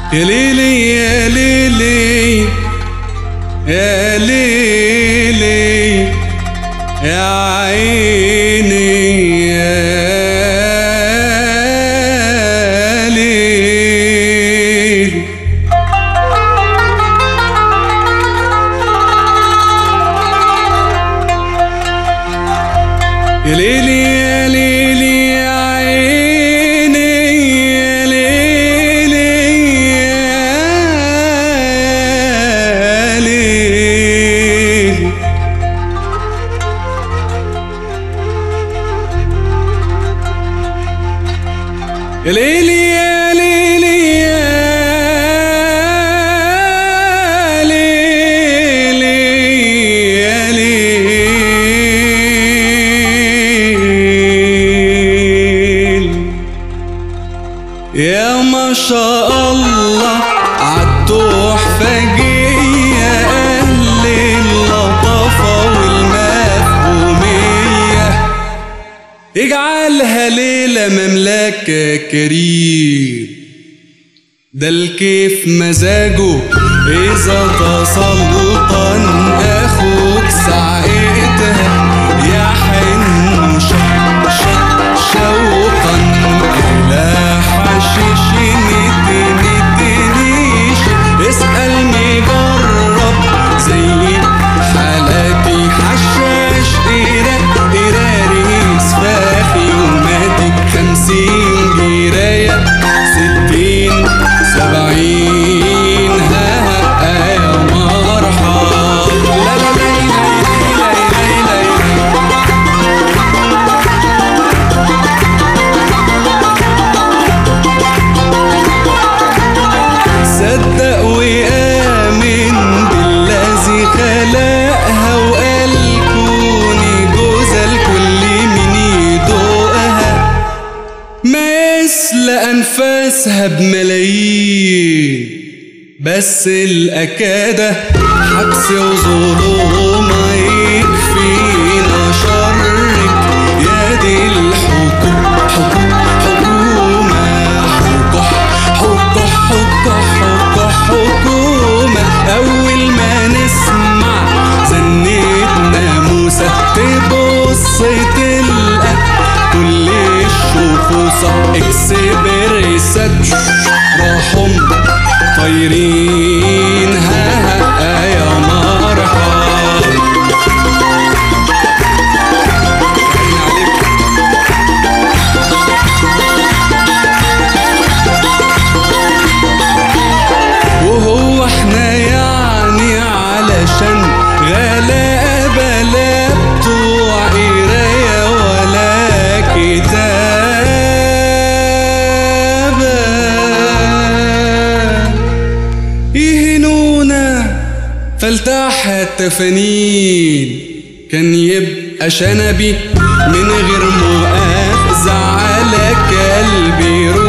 يا ليلي يا ليلي يا ليلي يا عيني يا ليلي. يا ليلي يا ليلي يا عيني يا ليلي يا ليلي. يا ليلي يا ليلي يا ليلي يا ليلي. يا ما شاء الله عالتحفجية أهل اللطافة والمفهومية، اجعلها ليلة مملكة كريم. ده الكيف مزاجه إذا تسلطن أخوك ساعتها يحن شوقا إلى حشيش ندنيش. اسأل مجرب زي حالاتي حشاش قراريس فاخي وماتك 50 جراية 60 70 ها يا مرحب. لا لا لا صدق وآمن بالذي خلقها وقال كوني جوزها الكل من يدوقها. ما يسلى أنفاسها بملايين، بس الأكادة حبس وظلومة يكفينا شرك يا دي الحكومة. حكومة أول ما نسمع زنيت ناموسة تبص تلقى كل الشخوصة اكسبريسات راحهم طايرين ها يا مرحب. وهو احنا يعني علشان غلابة لا بتوع قراية ولا كتابة يهنونا فلتح التفانين. كان يبقى شنبي من غير مؤاخذة على قلبي